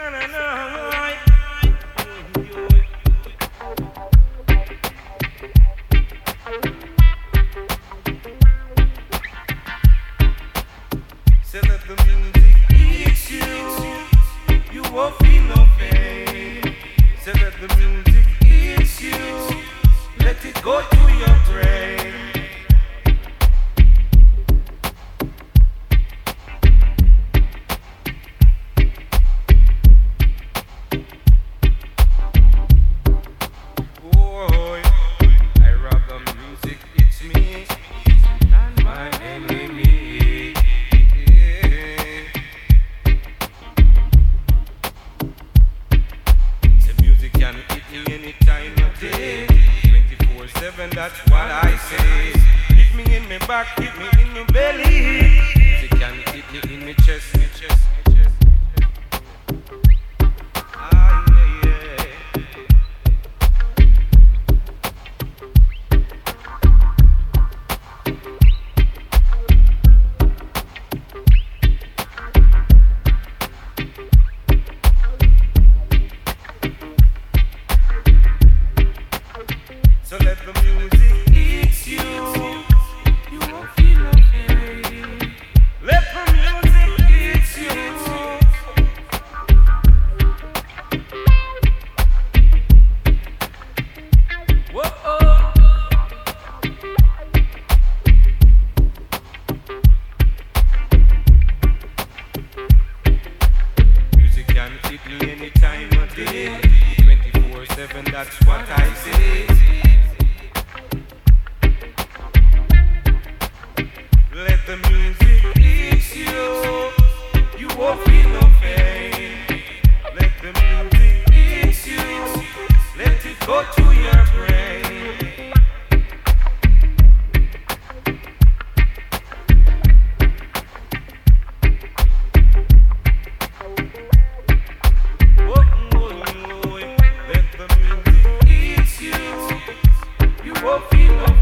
Say let the music eat you, you won't feel no pain. Say let the music eat you, let it go to your brain. Boy, I rather music eats me than my enemy. The music can hit me any time of day, 24/7. That's what I say. Hit me in my back, hit me in my belly. Music can hit me in my chest, my chest, my chest. Ah, yeah, yeah. So let the music eat you, you won't feel no pain. Let the music eat you. Whoa. Music can hit me any time of day, 24/7. That's what I say. Let the music eat you, you won't feel no pain. Let the music eat you, let it go to your brain. Let the music eat you, you won't feel no